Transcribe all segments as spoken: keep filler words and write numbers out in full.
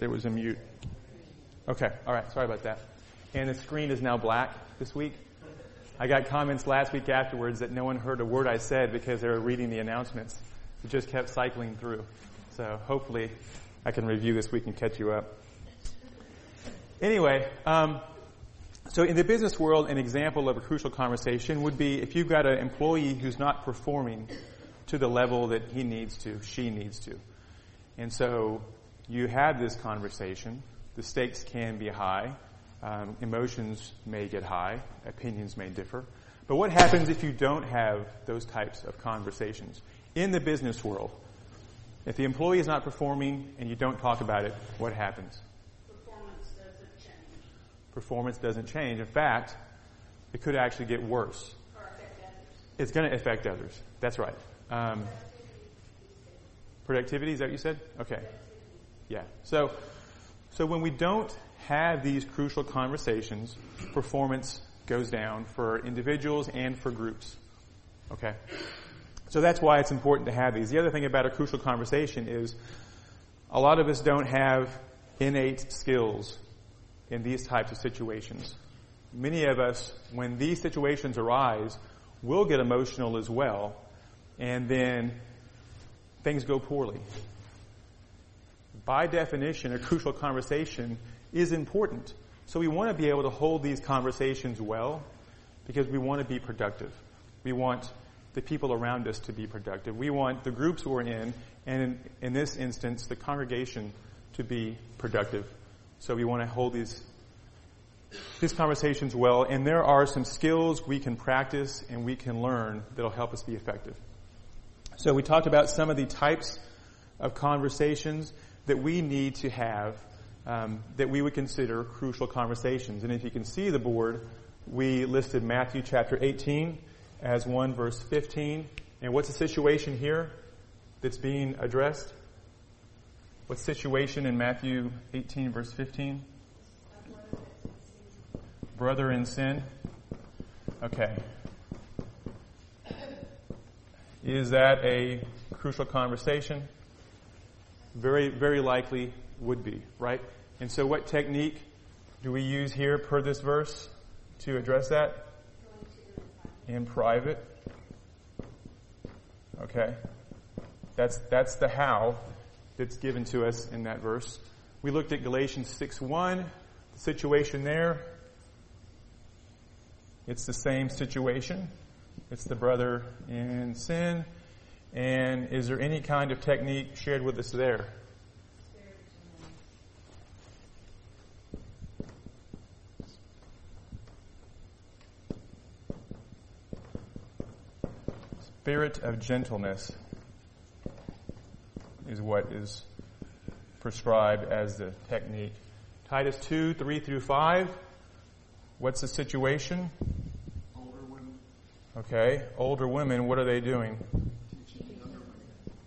there was a mute. Okay, all right, sorry about that. And the screen is now black this week. I got comments last week afterwards that no one heard a word I said because they were reading the announcements. It just kept cycling through. So hopefully I can review this week and catch you up. Anyway, um, so in the business world, an example of a crucial conversation would be if you've got an employee who's not performing to the level that he needs to, she needs to. And so you have this conversation. The stakes can be high. Um, emotions may get high. Opinions may differ. But what happens if you don't have those types of conversations? In the business world, if the employee is not performing and you don't talk about it, what happens? Performance doesn't change. Performance doesn't change. In fact, it could actually get worse. Or affect others. It's going to affect others. That's right. Um, productivity, is that what you said? Okay. Yeah. So, so when we don't have these crucial conversations, performance goes down for individuals and for groups. Okay? So that's why it's important to have these. The other thing about a crucial conversation is a lot of us don't have innate skills in these types of situations. Many of us, when these situations arise, will get emotional as well, and then things go poorly. By definition, a crucial conversation is important. So we want to be able to hold these conversations well because we want to be productive. We want the people around us to be productive. We want the groups we're in, and in, in this instance, the congregation to be productive. So we want to hold these, these conversations well, and there are some skills we can practice and we can learn that'll help us be effective. So we talked about some of the types of conversations that we need to have Um, that we would consider crucial conversations. And if you can see the board, we listed Matthew chapter eighteen as one, verse fifteen. And what's the situation here that's being addressed? What's the situation in Matthew eighteen, verse fifteen? Brother in sin. Okay. Is that a crucial conversation? Very, very likely would be, right? And so what technique do we use here per this verse to address that? In private. Okay. That's that's the how that's given to us in that verse. We looked at Galatians six one, the situation there. It's the same situation. It's the brother in sin. And is there any kind of technique shared with us there? Spirit of gentleness is what is prescribed as the technique. Titus two, three through five. What's the situation? Older women. Okay. Older women, what are they doing? Teaching younger women.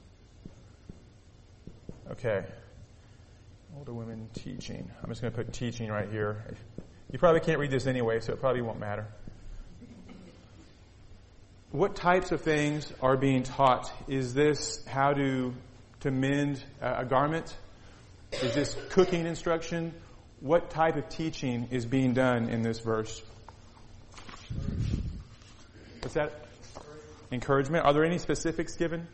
Okay. Older women teaching. I'm just going to put teaching right here. You probably can't read this anyway, so it probably won't matter. What types of things are being taught? Is this how to to mend a garment? Is this cooking instruction? What type of teaching is being done in this verse? What's that? Encouragement. Are there any specifics given?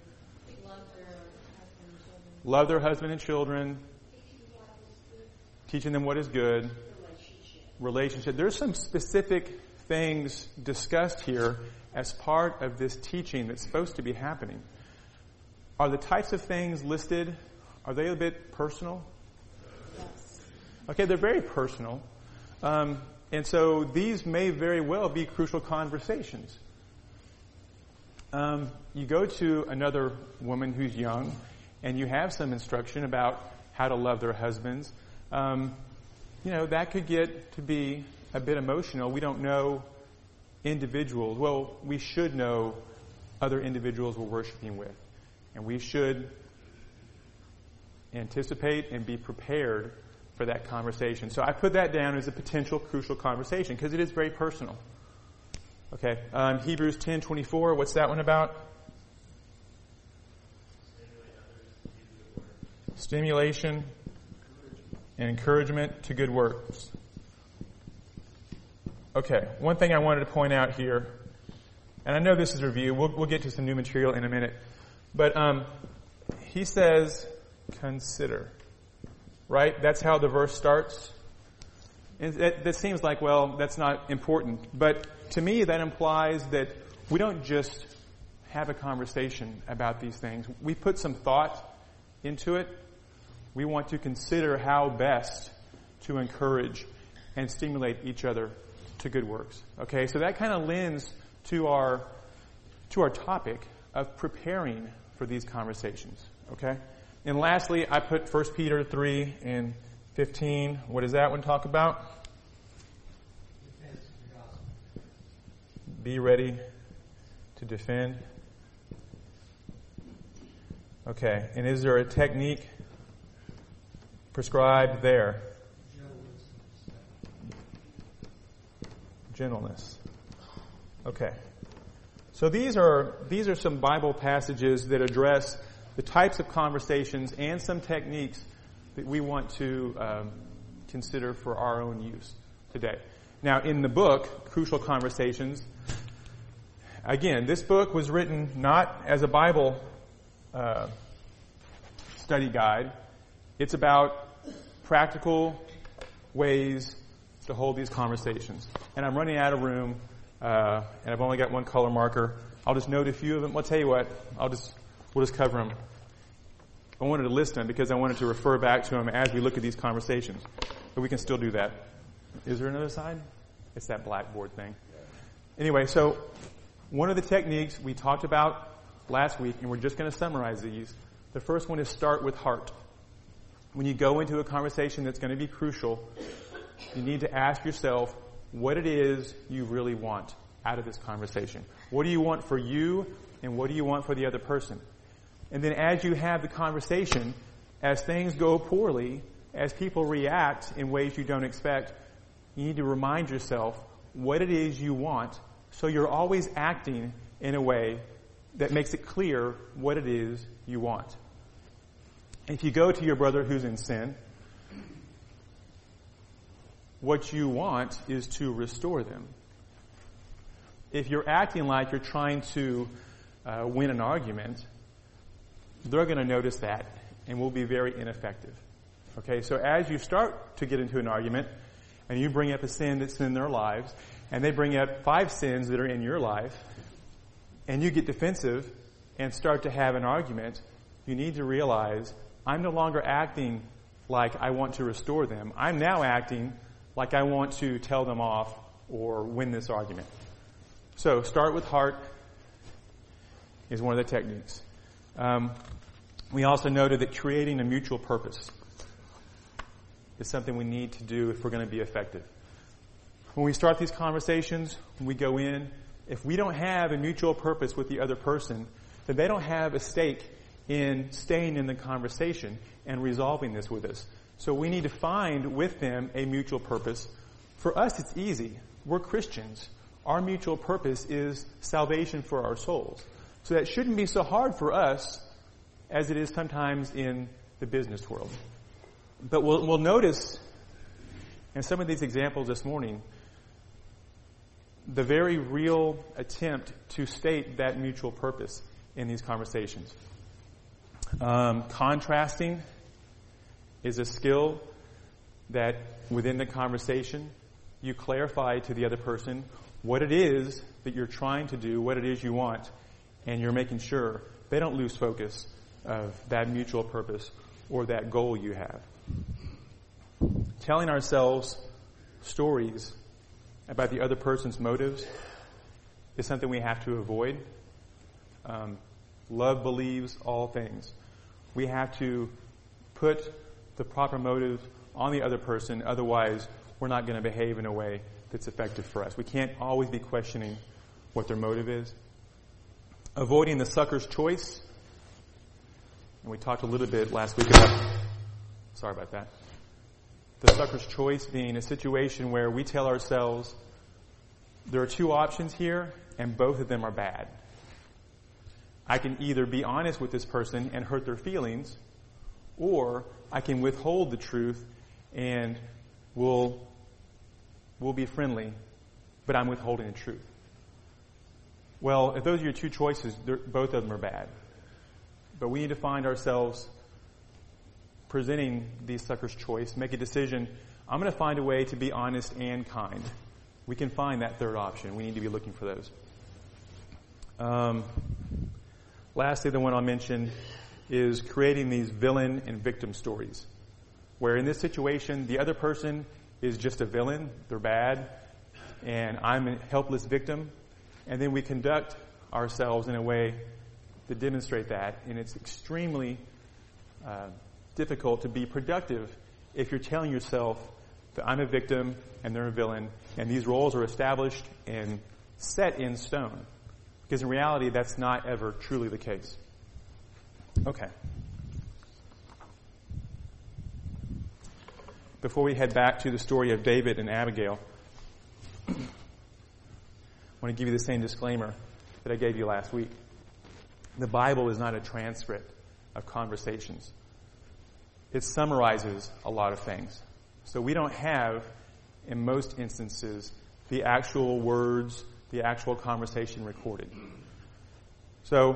Love their husband and children. Teaching them what is good. Relationship. Relationship. There's some specific things discussed here as part of this teaching that's supposed to be happening. Are the types of things listed, are they a bit personal? Yes. Okay, they're very personal. Um, and so these may very well be crucial conversations. Um, you go to another woman who's young, and you have some instruction about how to love their husbands. Um, you know, that could get to be a bit emotional. We don't know individuals. Well, we should know other individuals we're worshiping with. And we should anticipate and be prepared for that conversation. So I put that down as a potential crucial conversation because it is very personal. Okay, um, Hebrews ten twenty-four, what's that one about? Stimulation, and encouragement to good works. Okay, one thing I wanted to point out here, and I know this is a review, we'll, we'll get to some new material in a minute, but um, he says, consider, right? That's how the verse starts. And that, that seems like, well, that's not important. But to me, that implies that we don't just have a conversation about these things. We put some thought into it. We want to consider how best to encourage and stimulate each other to good works. Okay, so that kind of lends to our to our topic of preparing for these conversations. Okay, and lastly, I put First Peter three and fifteen. What does that one talk about? Be ready to defend. Okay, and is there a technique prescribed there? Gentleness. Okay. So these are these are some Bible passages that address the types of conversations and some techniques that we want to um, consider for our own use today. Now, in the book, Crucial Conversations, again, this book was written not as a Bible uh, study guide. It's about practical ways to hold these conversations. And I'm running out of room, uh, and I've only got one color marker. I'll just note a few of them. I'll tell you what, I'll just we'll just cover them. I wanted to list them because I wanted to refer back to them as we look at these conversations. But we can still do that. Is there another side? It's that blackboard thing. Anyway, so one of the techniques we talked about last week, and we're just going to summarize these. The first one is start with heart. When you go into a conversation that's going to be crucial, you need to ask yourself what it is you really want out of this conversation. What do you want for you, and what do you want for the other person? And then as you have the conversation, as things go poorly, as people react in ways you don't expect, you need to remind yourself what it is you want, so you're always acting in a way that makes it clear what it is you want. If you go to your brother who's in sin, what you want is to restore them. If you're acting like you're trying to uh, win an argument, they're going to notice that and will be very ineffective. Okay, so as you start to get into an argument and you bring up a sin that's in their lives and they bring up five sins that are in your life and you get defensive and start to have an argument, you need to realize I'm no longer acting like I want to restore them. I'm now acting like I want to tell them off or win this argument. So start with heart is one of the techniques. Um, we also noted that creating a mutual purpose is something we need to do if we're going to be effective. When we start these conversations, when we go in, if we don't have a mutual purpose with the other person, then they don't have a stake in staying in the conversation and resolving this with us. So we need to find with them a mutual purpose. For us, it's easy. We're Christians. Our mutual purpose is salvation for our souls. So that shouldn't be so hard for us as it is sometimes in the business world. But we'll, we'll notice in some of these examples this morning the very real attempt to state that mutual purpose in these conversations. Um, contrasting is a skill that within the conversation you clarify to the other person what it is that you're trying to do, what it is you want, and you're making sure they don't lose focus of that mutual purpose or that goal you have. Telling ourselves stories about the other person's motives is something we have to avoid. Um, love believes all things. We have to put the proper motive on the other person, otherwise we're not going to behave in a way that's effective for us. We can't always be questioning what their motive is. Avoiding the sucker's choice. And we talked a little bit last week about, sorry about that. The sucker's choice being a situation where we tell ourselves there are two options here and both of them are bad. I can either be honest with this person and hurt their feelings, or I can withhold the truth and we'll, we'll be friendly, but I'm withholding the truth. Well, if those are your two choices, both of them are bad. But we need to find ourselves presenting these suckers' choice, make a decision. I'm going to find a way to be honest and kind. We can find that third option. We need to be looking for those. Um, lastly, the one I'll mention is creating these villain and victim stories, where in this situation, the other person is just a villain, they're bad, and I'm a helpless victim, and then we conduct ourselves in a way to demonstrate that, and it's extremely uh, difficult to be productive if you're telling yourself that I'm a victim and they're a villain, and these roles are established and set in stone. Because in reality, that's not ever truly the case. Okay. Before we head back to the story of David and Abigail, I want to give you the same disclaimer that I gave you last week. The Bible is not a transcript of conversations. It summarizes a lot of things. So we don't have, in most instances, the actual words, the actual conversation recorded. So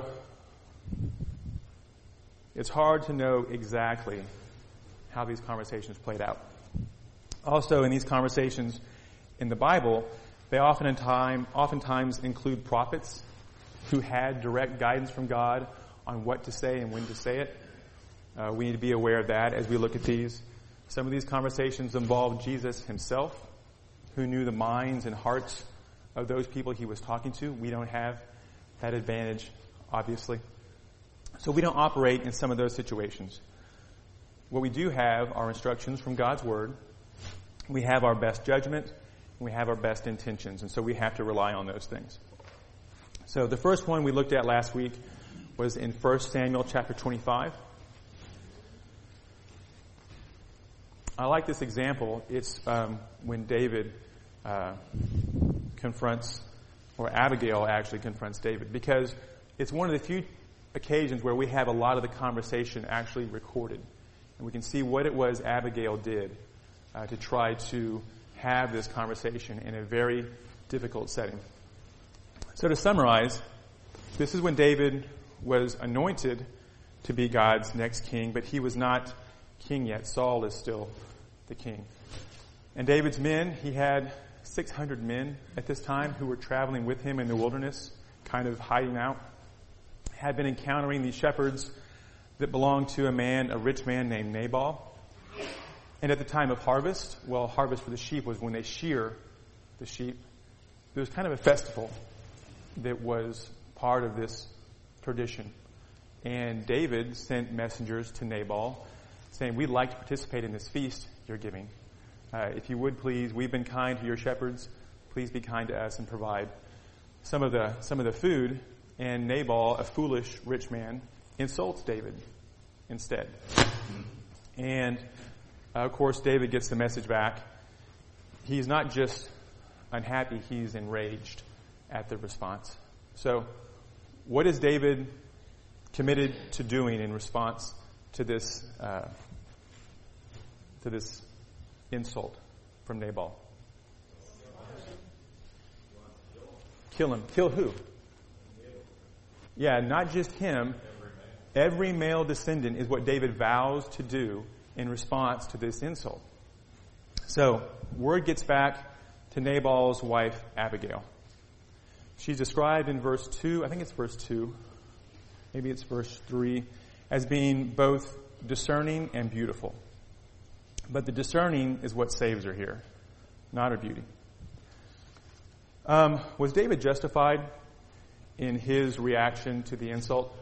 it's hard to know exactly how these conversations played out. Also, in these conversations in the Bible, they often in time, oftentimes include prophets who had direct guidance from God on what to say and when to say it. Uh, we need to be aware of that as we look at these. Some of these conversations involve Jesus himself, who knew the minds and hearts of those people he was talking to. We don't have that advantage, obviously. So we don't operate in some of those situations. What we do have are instructions from God's Word. We have our best judgment. We have our best intentions. And so we have to rely on those things. So the first one we looked at last week was in First Samuel chapter twenty-five. I like this example. It's um, when David uh, confronts, or Abigail actually confronts David, because it's one of the few occasions where we have a lot of the conversation actually recorded. And we can see what it was Abigail did uh, to try to have this conversation in a very difficult setting. So to summarize, this is when David was anointed to be God's next king, but he was not king yet. Saul is still the king. And David's men, he had six hundred men at this time who were traveling with him in the wilderness, kind of hiding out, had been encountering these shepherds that belonged to a man, a rich man named Nabal. And at the time of harvest, well, harvest for the sheep was when they shear the sheep. There was kind of a festival that was part of this tradition. And David sent messengers to Nabal saying, we'd like to participate in this feast you're giving. Uh, if you would please, we've been kind to your shepherds. Please be kind to us and provide some of the some of the food. And Nabal, a foolish rich man, insults David instead. And uh, of course, David gets the message back. He's not just unhappy, he's enraged at the response. So, what is David committed to doing in response to this uh, to this insult from Nabal? Kill him. Kill who? Yeah, not just him. Every male descendant is what David vows to do in response to this insult. So, word gets back to Nabal's wife, Abigail. She's described in verse two, I think it's verse two, maybe it's verse three, as being both discerning and beautiful. But the discerning is what saves her here, not her beauty. Um, was David justified in his reaction to the insult?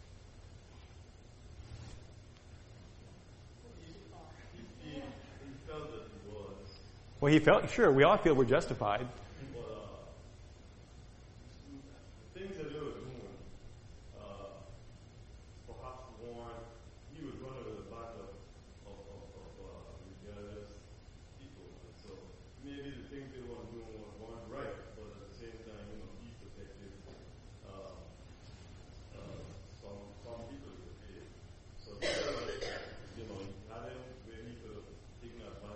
He, he felt that he was. Well, he felt, sure, we all feel we're justified. But uh, the things that they were doing, uh, perhaps one, he was one of the back of, of, of, of uh, rebellious people. And so maybe the things they were doing was one right, but at the same time, you know, he protected uh, uh, some some people in the faith. So you know, he had him where he could have taken advantage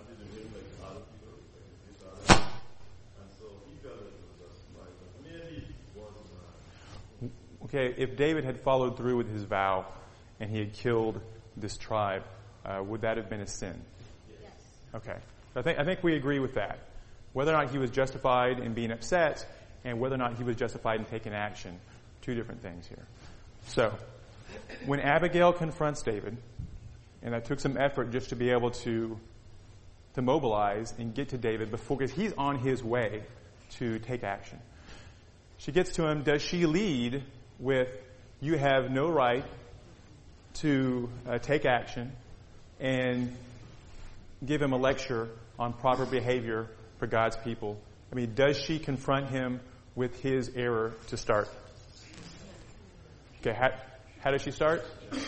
okay, if David had followed through with his vow and he had killed this tribe, uh, would that have been a sin? Yes. Okay. I think, I think we agree with that. Whether or not he was justified in being upset and whether or not he was justified in taking action. Two different things here. So, when Abigail confronts David, and that took some effort just to be able to to mobilize and get to David before, because he's on his way to take action. She gets to him. Does she lead with, you have no right to uh, take action, and give him a lecture on proper behavior for God's people? I mean, does she confront him with his error to start? Okay, how, how does she start?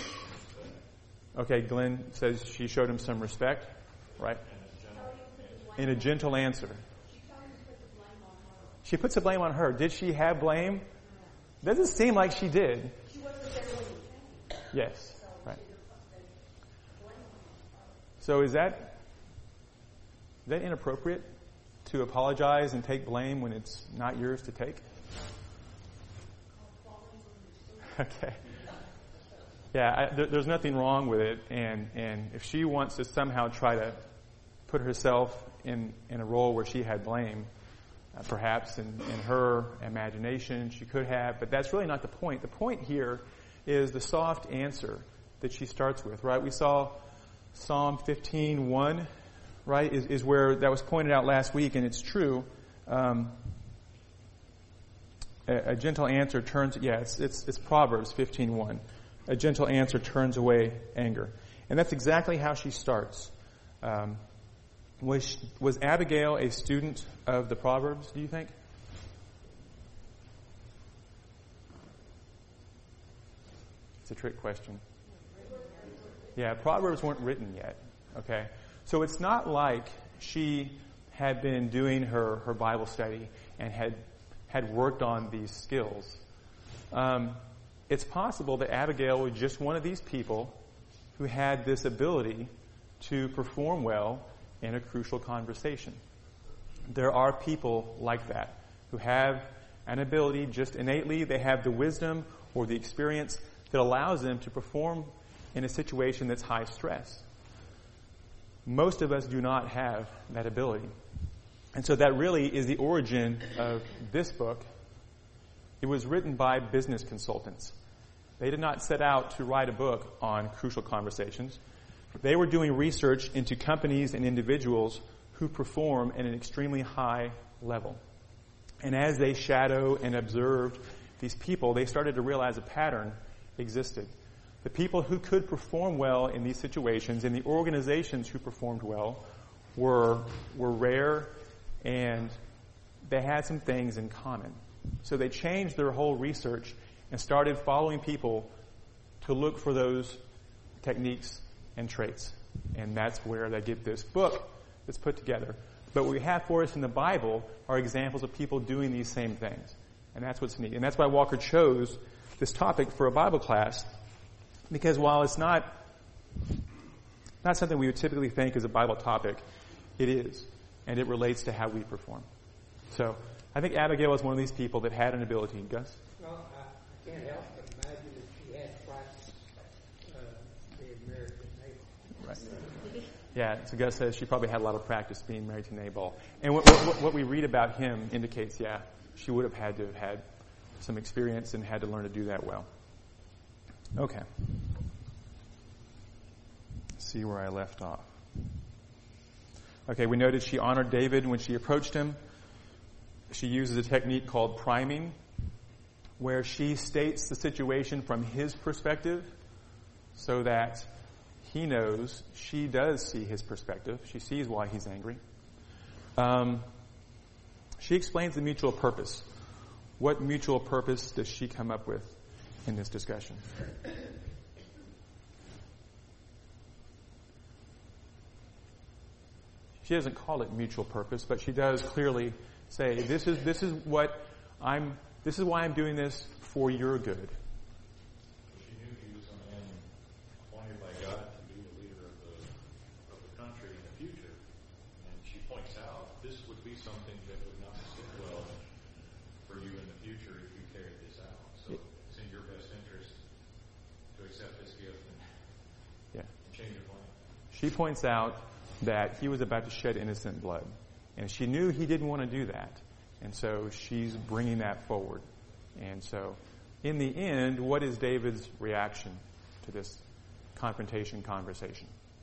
Okay, Glenn says she showed him some respect, right? In a gentle answer. She puts the blame on her. Did she have blame? Doesn't seem like she did. Yes, right. So is that is that inappropriate to apologize and take blame when it's not yours to take? Okay. Yeah, I, there, there's nothing wrong with it, and and if she wants to somehow try to put herself in in a role where she had blame, uh, perhaps in, in her imagination she could have, but that's really not the point. The point here is the soft answer that she starts with, right? We saw Psalm fifteen one, right, is, is where that was pointed out last week, and it's true. Um, a, a gentle answer turns, yeah, it's, it's, it's Proverbs fifteen one. A gentle answer turns away anger. And that's exactly how she starts. Um, was, she, was Abigail a student of the Proverbs, do you think? It's a trick question. Yeah, Proverbs weren't written yet. Okay. So it's not like she had been doing her, her Bible study and had had worked on these skills. Um, it's possible that Abigail was just one of these people who had this ability to perform well in a crucial conversation. There are people like that who have an ability just innately. They have the wisdom or the experience that allows them to perform in a situation that's high stress. Most of us do not have that ability. And so that really is the origin of this book. It was written by business consultants. They did not set out to write a book on crucial conversations. They were doing research into companies and individuals who perform at an extremely high level. And as they shadow and observed these people, they started to realize a pattern existed. The people who could perform well in these situations and the organizations who performed well were were rare, and they had some things in common. So they changed their whole research and started following people to look for those techniques and traits. And that's where they get this book that's put together. But what we have for us in the Bible are examples of people doing these same things. And that's what's neat. And that's why Walker chose this topic for a Bible class, because while it's not not something we would typically think is a Bible topic, it is. And it relates to how we perform. So I think Abigail was one of these people that had an ability. Gus? Well, I, I can't help but imagine that she had practice uh, being married to Nabal. Right. Yeah, so Gus says she probably had a lot of practice being married to Nabal. And what, what, what we read about him indicates, yeah, she would have had to have had some experience and had to learn to do that well. Okay. Let's see where I left off. Okay, we noted she honored David when she approached him. She uses a technique called priming, where she states the situation from his perspective so that he knows she does see his perspective. She sees why he's angry. Um, she explains the mutual purpose. What mutual purpose does she come up with in this discussion? She doesn't call it mutual purpose, but she does clearly say, this is this is what I'm this is why I'm doing this for your good. She knew he was a man appointed by God to be the leader of the of the country in the future. And she points out this would be something that would not sit well for you in the future if you carried this out. So it's in your your best interest to accept this gift and, Yeah. and change your plan. She points out that he was about to shed innocent blood. And she knew he didn't want to do that. And so she's bringing that forward. And so, in the end, what is David's reaction to this confrontation conversation?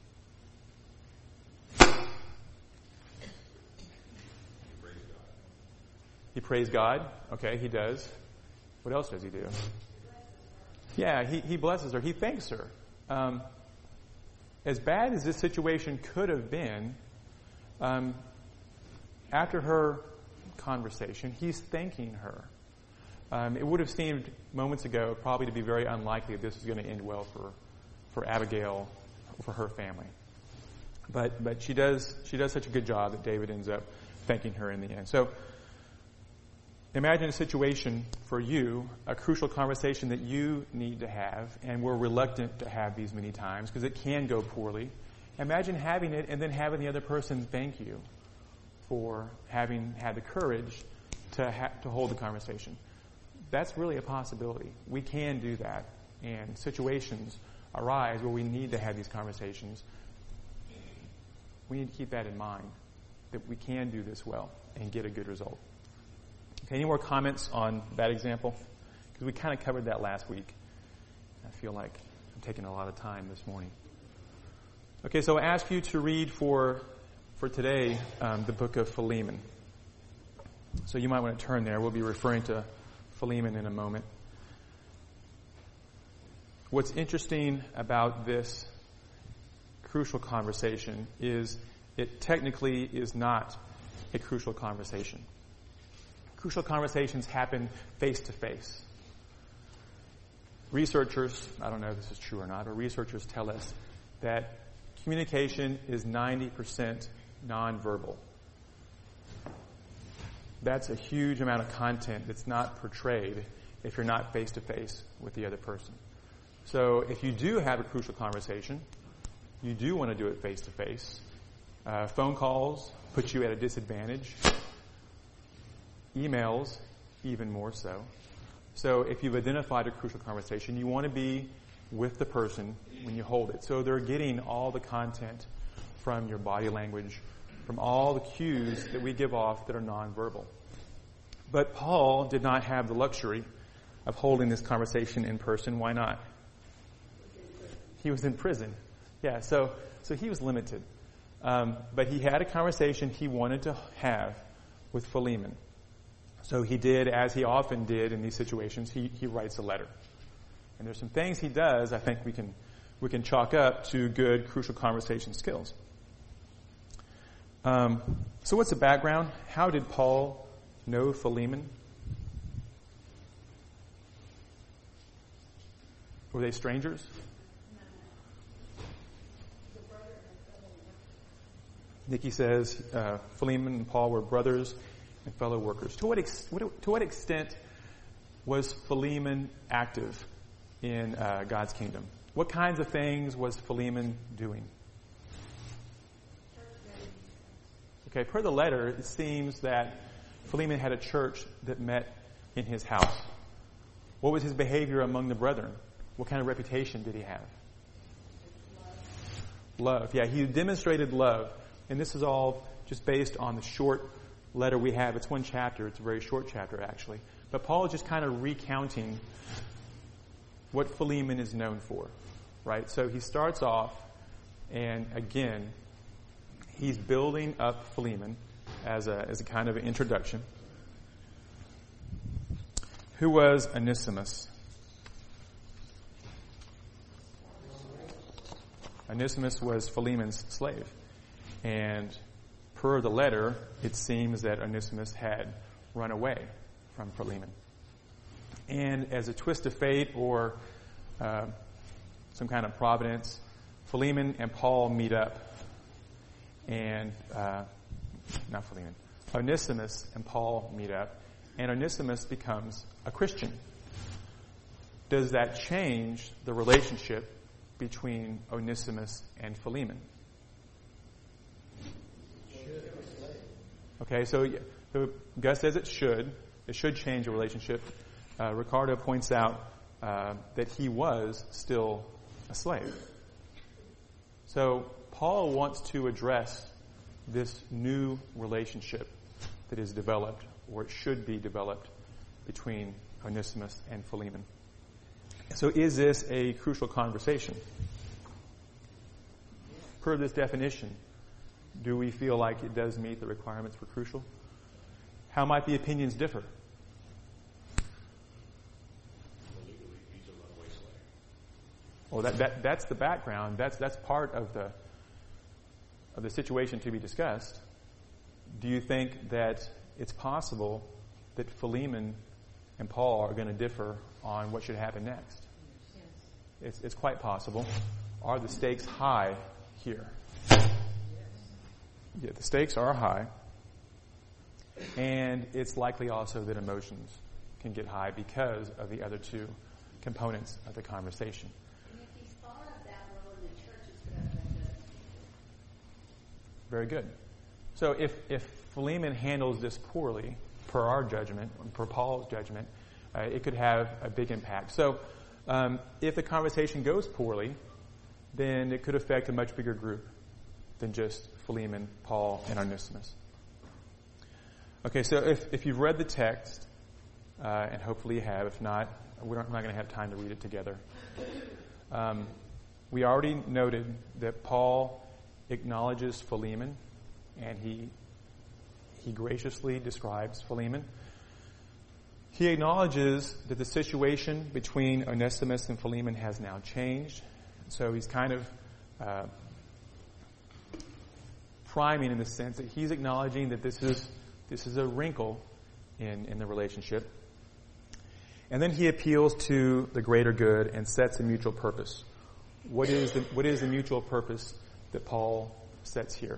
He praised God. Okay, he does. What else does he do? Yeah, he, he blesses her. He thanks her. Um, as bad as this situation could have been, um, after her conversation, he's thanking her. Um, it would have seemed moments ago probably to be very unlikely that this was going to end well for, for Abigail, for her family. But but she does she does such a good job that David ends up thanking her in the end. So imagine a situation for you, a crucial conversation that you need to have, and we're reluctant to have these many times because it can go poorly. Imagine having it and then having the other person thank you for having had the courage to ha- to hold the conversation. That's really a possibility. We can do that, and situations arise where we need to have these conversations. We need to keep that in mind, that we can do this well and get a good result. Okay, any more comments on that example? Because we kind of covered that last week. I feel like I'm taking a lot of time this morning. Okay, so I ask you to read for for today um, the book of Philemon. So you might want to turn there. We'll be referring to Philemon in a moment. What's interesting about this crucial conversation is it technically is not a crucial conversation. Crucial conversations happen face to face. Researchers, I don't know if this is true or not, but researchers tell us that communication is ninety percent nonverbal. That's a huge amount of content that's not portrayed if you're not face to face with the other person. So if you do have a crucial conversation, you do want to do it face to face. Phone calls put you at a disadvantage. Emails, even more so. So if you've identified a crucial conversation, you want to be with the person when you hold it. So they're getting all the content from your body language, from all the cues that we give off that are nonverbal. But Paul did not have the luxury of holding this conversation in person. Why not? He was in prison. Yeah, so so he was limited. Um, but he had a conversation he wanted to have with Philemon. So he did, as he often did in these situations, he, he writes a letter. And there's some things he does I think we can we can chalk up to good, crucial conversation skills. Um, so what's the background? How did Paul know Philemon? Were they strangers? Nikki says uh, Philemon and Paul were brothers and fellow workers. To what, ex- to what extent was Philemon active in uh, God's kingdom? What kinds of things was Philemon doing? Okay, per the letter, it seems that Philemon had a church that met in his house. What was his behavior among the brethren? What kind of reputation did he have? Love. Love. Yeah, he demonstrated love. And this is all just based on the short letter we have. It's one chapter. It's a very short chapter, actually. But Paul is just kind of recounting what Philemon is known for, right? So he starts off, and again, he's building up Philemon as a, as a kind of an introduction. Who was Onesimus? Onesimus was Philemon's slave. And per the letter, it seems that Onesimus had run away from Philemon. And as a twist of fate or uh, some kind of providence, Philemon and Paul meet up. And, uh, not Philemon, Onesimus and Paul meet up. And Onesimus becomes a Christian. Does that change the relationship between Onesimus and Philemon? Okay, so Gus says it should. It should change the relationship. Uh, Ricardo points out uh, that he was still a slave. So Paul wants to address this new relationship that is developed, or it should be developed, between Onesimus and Philemon. So is this a crucial conversation? Per this definition, do we feel like it does meet the requirements for crucial? How might the opinions differ? Legally, he's a runaway slave. Well, that, that that's the background. That's that's part of the of the situation to be discussed. Do you think that it's possible that Philemon and Paul are going to differ on what should happen next? Yes. It's, it's quite possible. Are the stakes high here? Yeah, the stakes are high. And it's likely also that emotions can get high because of the other two components of the conversation. And if he's thought of that role in the church, it's going to affect other people. Very good. So if, if Philemon handles this poorly, per our judgment, per Paul's judgment, uh, it could have a big impact. So um, if the conversation goes poorly, then it could affect a much bigger group than just Philemon, Paul, and Onesimus. Okay, so if, if you've read the text, uh, and hopefully you have, if not, we're not, we're not going to have time to read it together. Um, we already noted that Paul acknowledges Philemon, and he he graciously describes Philemon. He acknowledges that the situation between Onesimus and Philemon has now changed. So he's kind of uh, priming in the sense that he's acknowledging that this is this is a wrinkle in, in the relationship. And then he appeals to the greater good and sets a mutual purpose. What is the, what is the mutual purpose that Paul sets here?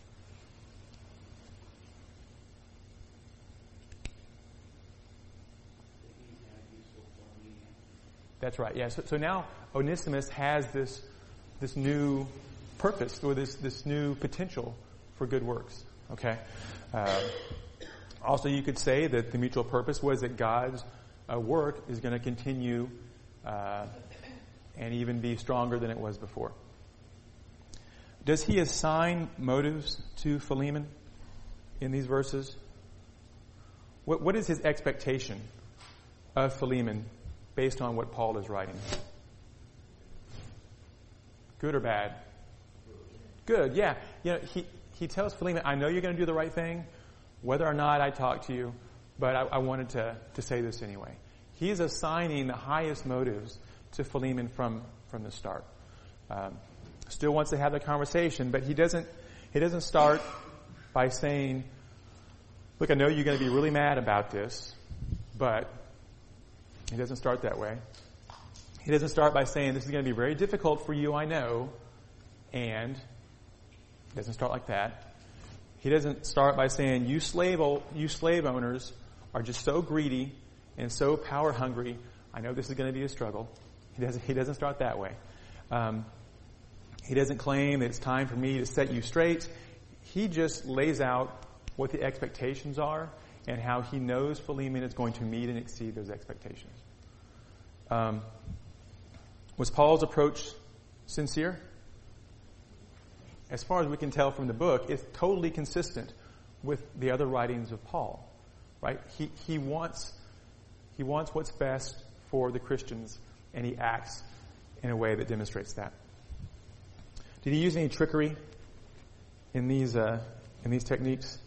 That's right. Yeah. So, so now Onesimus has this this new purpose, or this this new potential for good works. Okay. Uh, also, you could say that the mutual purpose was that God's uh, work is going to continue uh, and even be stronger than it was before. Does he assign motives to Philemon in these verses? What what is his expectation of Philemon based on what Paul is writing? Good or bad? Good, yeah. You know, he, he tells Philemon, I know you're going to do the right thing, whether or not I talk to you, but I, I wanted to, to say this anyway. He's assigning the highest motives to Philemon from, from the start. Um, still wants to have the conversation, but he doesn't, he doesn't start by saying, look, I know you're going to be really mad about this, but he doesn't start that way. He doesn't start by saying, this is going to be very difficult for you, I know, and he doesn't start like that. He doesn't start by saying, you slave you slave owners are just so greedy and so power hungry, I know this is going to be a struggle. He doesn't, he doesn't start that way. Um, he doesn't claim that it's time for me to set you straight. He just lays out what the expectations are and how he knows Philemon is going to meet and exceed those expectations. Um, was Paul's approach sincere? As far as we can tell from the book, it's totally consistent with the other writings of Paul. Right? He he wants he wants what's best for the Christians, and he acts in a way that demonstrates that. Did he use any trickery in these uh, in these techniques?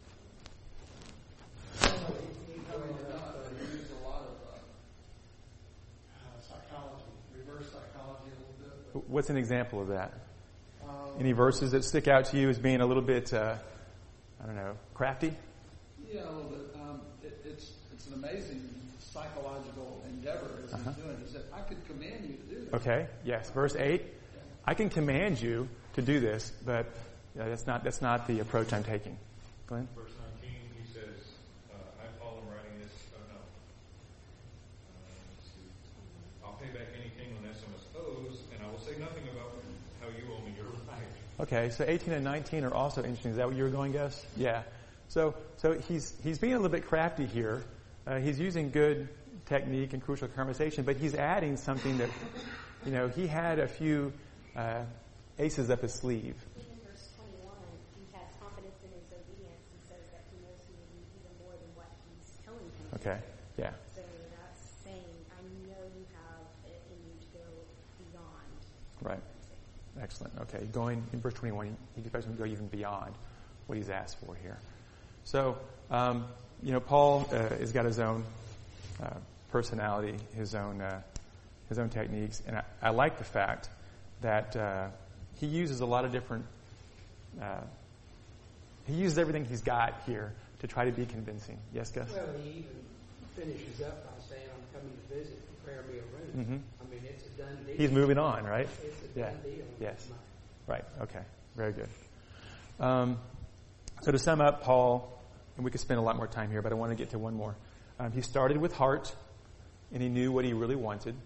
What's an example of that? Um, Any verses that stick out to you as being a little bit, uh, I don't know, crafty? Yeah, a little bit. Um, it, it's it's an amazing psychological endeavor as uh-huh. he's doing. Is that I could command you to do this. Okay. Yes. Verse eight. Yeah. I can command you to do this, but uh, that's not that's not the approach I'm taking. Glenn? Verse nineteen, he says, uh, "I, Paul, am writing this. Oh no. Uh, I'll pay back anything Onesimus owes, and I will say nothing about how you owe me your life." Okay, so eighteen and nineteen are also interesting. Is that what you were going, Gus? Yeah. So, so he's he's being a little bit crafty here. Uh, he's using good technique and crucial conversation, but he's adding something that, you know, he had a few uh, aces up his sleeve. Even verse twenty-one, he has confidence in his obedience and says that he knows he will do even more than what he's telling him. Okay, yeah. So that's saying, I know you have it in you to go beyond. Right. Excellent. Okay, going in verse twenty-one, he expects him to go even beyond what he's asked for here. So, um, you know, Paul uh, has got his own uh, personality, his own uh, his own techniques, and I, I like the fact that uh, he uses a lot of different. Uh, he uses everything he's got here to try to be convincing. Yes, Gus? Well, he even finishes up by saying, "I'm coming to visit. Prepare me a room." Mm-hmm. I mean, it's a done deal. He's moving on, right? It's a Yeah. done deal. Yes. Right. Okay. Very good. Um, so to sum up, Paul, and we could spend a lot more time here, but I want to get to one more. Um, he started with heart, and he knew what he really wanted.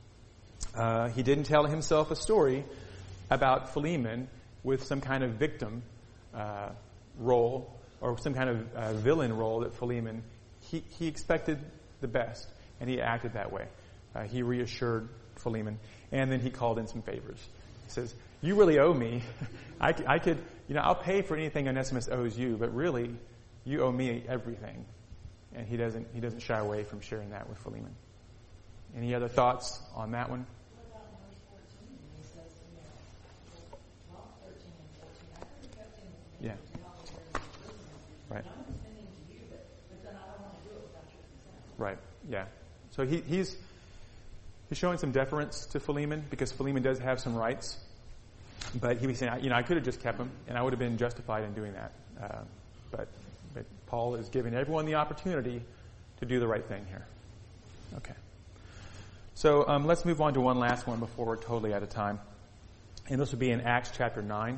Uh, he didn't tell himself a story about Philemon with some kind of victim uh, role or some kind of uh, villain role that Philemon, he, he expected the best, and he acted that way. Uh, he reassured Philemon, and then he called in some favors. He says, you really owe me. I, I could, you know, I'll pay for anything Onesimus owes you, but really, you owe me everything. And he doesn't, he doesn't shy away from sharing that with Philemon. Any other thoughts on that one? What about verse fourteen? He says, you know, well, thirteen and fourteen, I could have kept him with me. Yeah. Do not let him in prison. Right. And I'm going to send him to you, but, but then I don't want to do it without your consent. Right. Yeah. So he, he's he's showing some deference to Philemon because Philemon does have some rights, but he was saying, you know, I could have just kept him, and I would have been justified in doing that. Uh, but but Paul is giving everyone the opportunity to do the right thing here. Okay. So um, let's move on to one last one before we're totally out of time, and this will be in Acts chapter nine.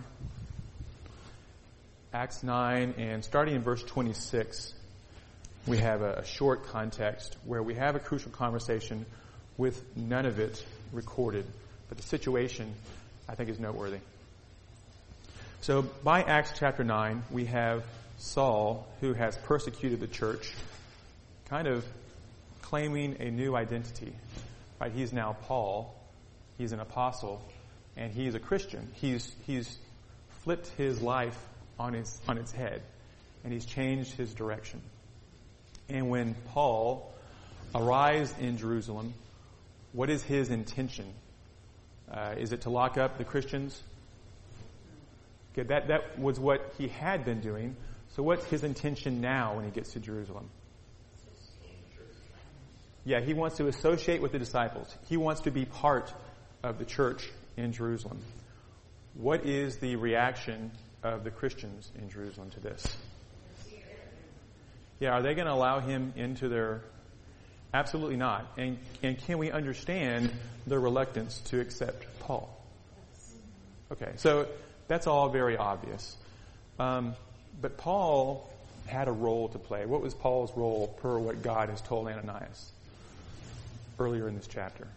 Acts nine, and starting in verse twenty-six. We have a, a short context where we have a crucial conversation with none of it recorded, but the situation, I think, is noteworthy. So by Acts chapter nine, we have Saul, who has persecuted the church, kind of claiming a new identity. Right? He's now Paul. He's an apostle, and he's a Christian. He's he's flipped his life on its on its head, and he's changed his direction. And when Paul arrives in Jerusalem, what is his intention? Uh, is it to lock up the Christians? Okay, that, that was what he had been doing. So what's his intention now when he gets to Jerusalem? Yeah, he wants to associate with the disciples. He wants to be part of the church in Jerusalem. What is the reaction of the Christians in Jerusalem to this? Yeah, are they going to allow him into their... Absolutely not. And, and can we understand their reluctance to accept Paul? Okay, so that's all very obvious. Um, but Paul had a role to play. What was Paul's role per what God has told Ananias earlier in this chapter?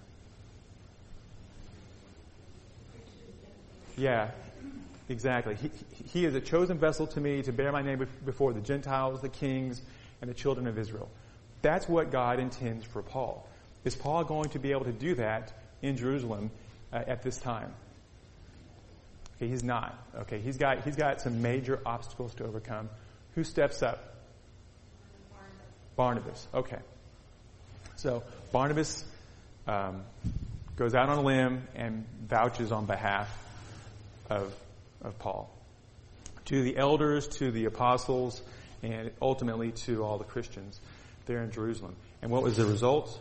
Yeah, exactly. He, he is a chosen vessel to me to bear my name before the Gentiles, the kings, and the children of Israel. That's what God intends for Paul. Is Paul going to be able to do that in Jerusalem uh, at this time? Okay, he's not. Okay, he's got he's got some major obstacles to overcome. Who steps up? Barnabas. Barnabas. Okay. So Barnabas um, goes out on a limb and vouches on behalf of of Paul to the elders, to the apostles, and ultimately to all the Christians there in Jerusalem. And what was the result?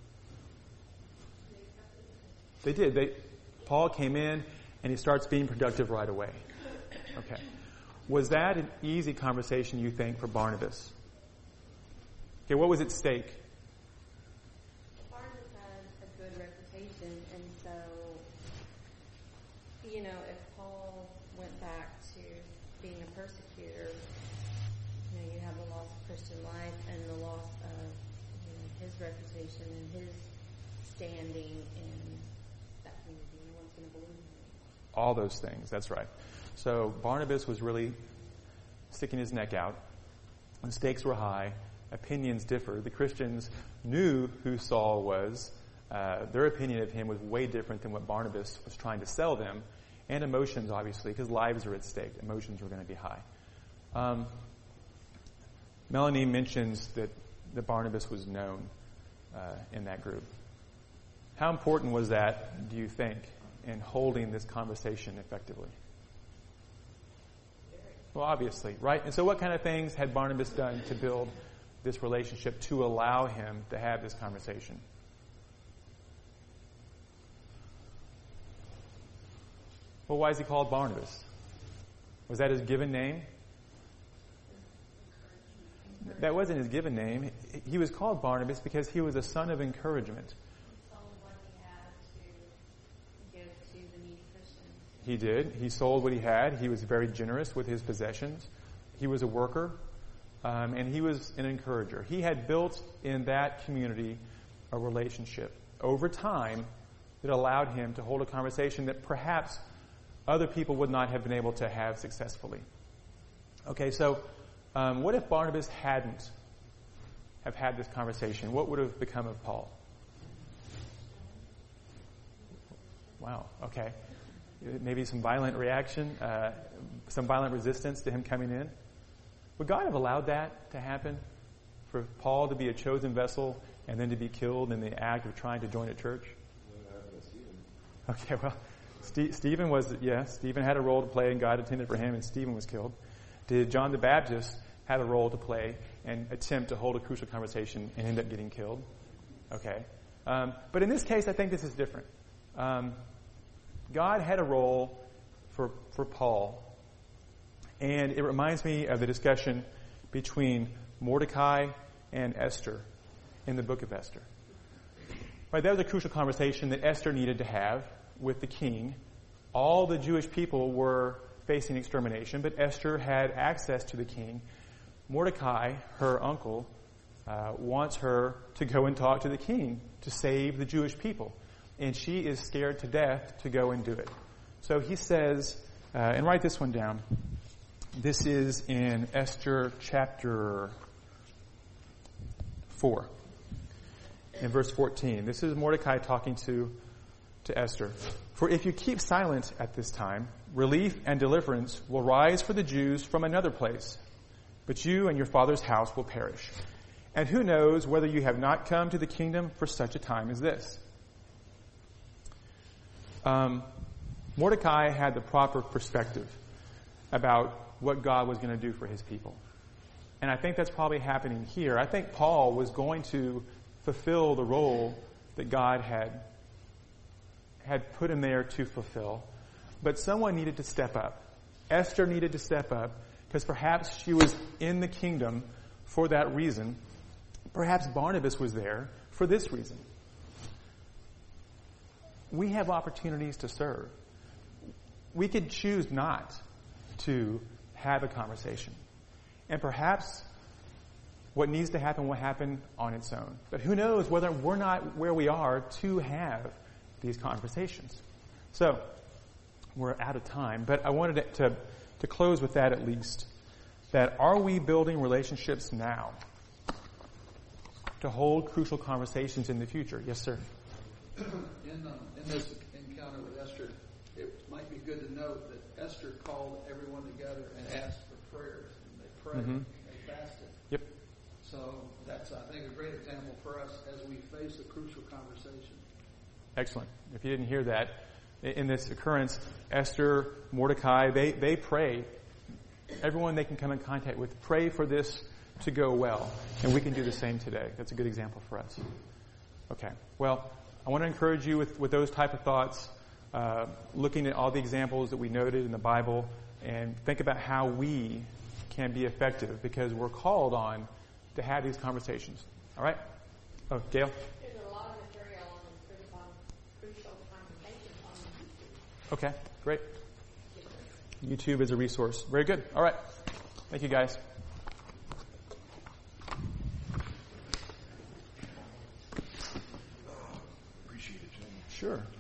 They did. They, Paul came in and he starts being productive right away. Okay. Was that an easy conversation, you think, for Barnabas? Okay, what was at stake? Barnabas had a good reputation, and so, you know, if Paul went back to being a persecutor, you know, you have the loss of Christian life and the loss of, you know, his reputation and his standing in that community. No one's going to believe him. All those things, that's right. So Barnabas was really sticking his neck out. The stakes were high, opinions differed. The Christians knew who Saul was. Uh, their opinion of him was way different than what Barnabas was trying to sell them. And emotions, obviously, because lives are at stake. Emotions were going to be high. Um, Melanie mentions that, that Barnabas was known uh, in that group. How important was that, do you think, in holding this conversation effectively? Well, obviously, right? And so what kind of things had Barnabas done to build this relationship to allow him to have this conversation? Well, why is he called Barnabas? Was that his given name? That wasn't his given name. He was called Barnabas because he was a son of encouragement. He did. He sold what he had. He was very generous with his possessions. He was a worker, um, and he was an encourager. He had built in that community a relationship over time that allowed him to hold a conversation that perhaps other people would not have been able to have successfully. Okay, so um, what if Barnabas hadn't have had this conversation? What would have become of Paul? Wow, okay. Maybe some violent reaction, uh, some violent resistance to him coming in. Would God have allowed that to happen? For Paul to be a chosen vessel and then to be killed in the act of trying to join a church? Okay, well, St- Stephen was, yeah, Stephen had a role to play and God attended for him and Stephen was killed. Did John the Baptist have a role to play and attempt to hold a crucial conversation and end up getting killed? Okay. Um, but in this case, I think this is different. Um, God had a role for for Paul, and it reminds me of the discussion between Mordecai and Esther in the book of Esther. Right, that was a crucial conversation that Esther needed to have with the king. All the Jewish people were facing extermination, but Esther had access to the king. Mordecai, her uncle, uh, wants her to go and talk to the king to save the Jewish people. And she is scared to death to go and do it. So he says, uh, and write this one down. This is in Esther chapter four, in verse fourteen. This is Mordecai talking to, to Esther. For if you keep silent at this time, relief and deliverance will rise for the Jews from another place, but you and your father's house will perish. And who knows whether you have not come to the kingdom for such a time as this? Um, Mordecai had the proper perspective about what God was going to do for his people. And I think that's probably happening here. I think Paul was going to fulfill the role that God had, had put him there to fulfill. But someone needed to step up. Esther needed to step up because perhaps she was in the kingdom for that reason. Perhaps Barnabas was there for this reason. We have opportunities to serve. We could choose not to have a conversation. And perhaps what needs to happen will happen on its own. But who knows whether we're not where we are to have these conversations. So, we're out of time, but I wanted to, to close with that at least. That are we building relationships now to hold crucial conversations in the future? Yes, sir. In, um, in this encounter with Esther, it might be good to note that Esther called everyone together and asked for prayers. And they prayed Mm-hmm. and they fasted. Yep. So that's, I think, a great example for us as we face a crucial conversation. Excellent. If you didn't hear that, in this occurrence, Esther, Mordecai, they, they pray. Everyone they can come in contact with, pray for this to go well. And we can do the same today. That's a good example for us. Okay. Well, I want to encourage you with, with those type of thoughts, uh, looking at all the examples that we noted in the Bible, and think about how we can be effective, because we're called on to have these conversations. All right? Oh, Gail? There's a lot of material on crucial, crucial conversations on YouTube. Okay, great. YouTube is a resource. Very good. All right. Thank you, guys. Appreciate it, gentlemen. Sure.